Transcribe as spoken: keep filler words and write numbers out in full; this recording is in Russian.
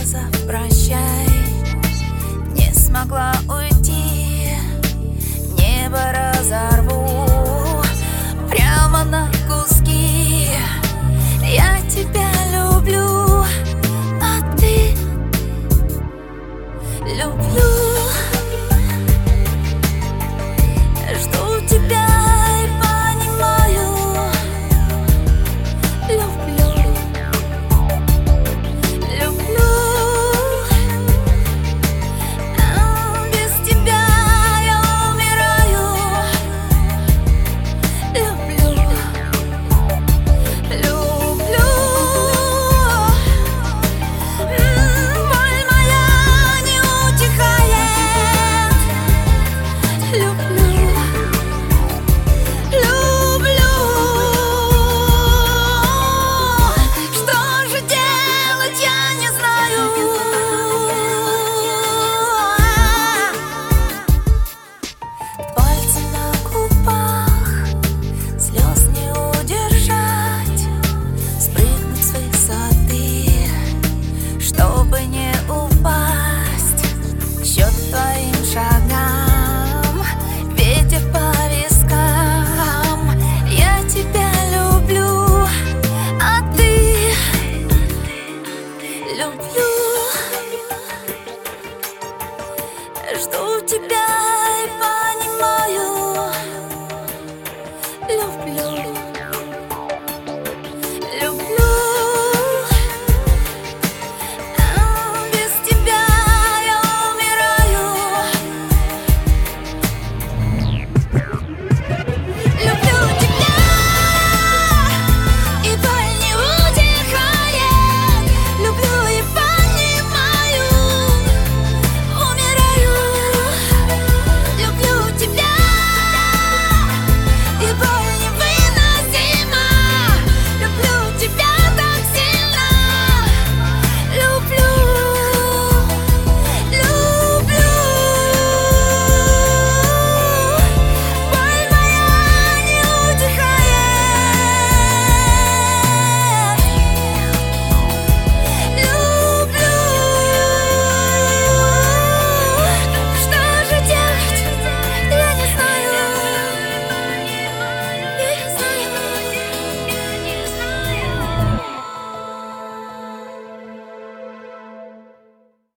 сказав прощай, не смогла уйти. Небо разорву прямо на куски. Я тебя люблю, а ты люблю. Жду тебя и понимаю, люблю, люблю. А без тебя я умираю. Люблю, люблю. Боль моя не утихает. Люблю. Чтобы не упасть, счет твоим шагам, ветер по вискам. Я тебя люблю, а ты люблю. Жду тебя.